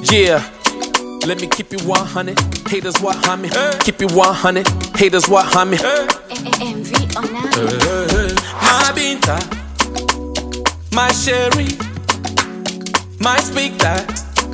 Yeah, let me keep it 100. Haters what me. Keep it 100. Haters what me. MV on that. My Binta, my Sherry, my speak that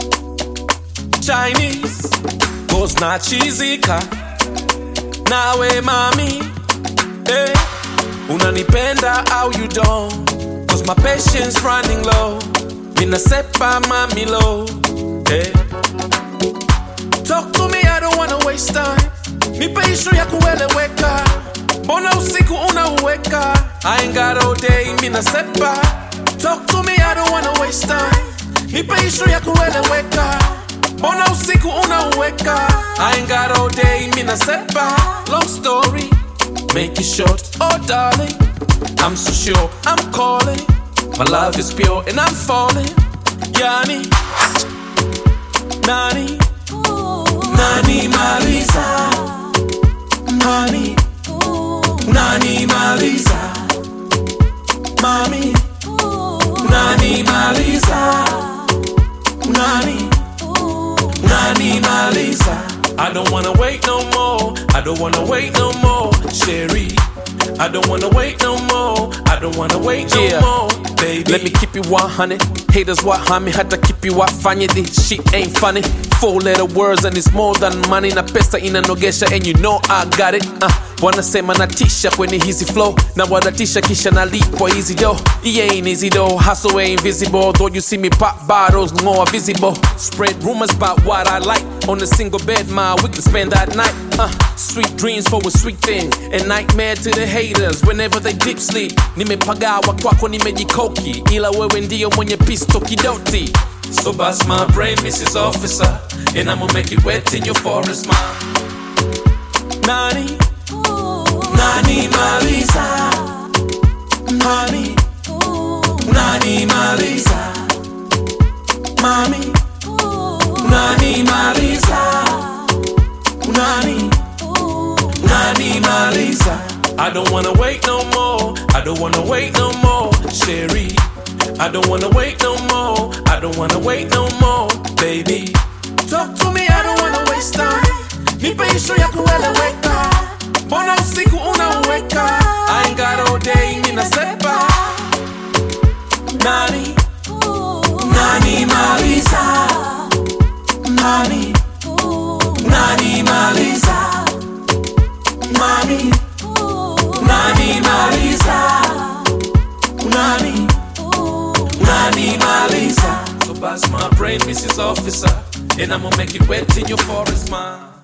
Chinese goes not cheesy ka. Nawe mami, hey, unanipenda au you don't? Cause my patience running low. Mina sepa mami low. Hey. Talk to me, I don't wanna waste time. Nipe issue ya kueleweka. Mbona usiku unauweka? I ain't got all day, mina sepa. Talk to me, I don't wanna waste time. Nipe issue ya kueleweka. Mbona usiku unauweka? I ain't got all day, mina sepa. Long story, make it short. Oh darling, I'm so sure I'm calling. My love is pure and I'm falling. Yani, Nani, Nani Maliza, Honey, Nani Maliza, Mami, Nani Maliza, Nani, Nani Maliza. I don't wanna wait no more. I don't wanna wait no more, Sherry. I don't wanna wait no more. I don't wanna wait no more, baby. Let me keep it 100. Haters what me hata keep you wafanye. This shit ain't funny. 4-letter words and it's more than money. Na pesa inanogesha and you know I got it. Wanasema natisha kwenye hizi flow. Na wadatisha kisha nalipwa easy though. It ain't easy though. Hustle ain't visible. Though you see me pop bottles more visible. Spread rumors about what I like. On a single bed, we can spend that night. Sweet dreams for a sweet thing. And nightmare to the haters whenever they deep sleep. Nimepagawa kwako nimejikoki. Ila wewe ndio mwenye pisto kidoti. So bust my brain, Mrs. Officer. And I'ma make it wet in your forest, ma. Nani, Nani Maliza, Honey, Nani Maliza, Mami, Nani Maliza, Nani, Nani Maliza. I don't wanna wait no more. I don't wanna wait no more, Sherry. I don't wanna wait no more. I don't wanna wait no more, baby. Talk to me, I don't wanna waste time. Nipe issue ya kueleweka. Mbona usiku unauweka? I ain't got all day, mina sepa. Nani, Nani Maliza, Honey, Nani Maliza, Mami, Nani Maliza, Nani, Nani Maliza. So bust my brain, Mrs. Officer. And I'ma make it wet in your forest, man.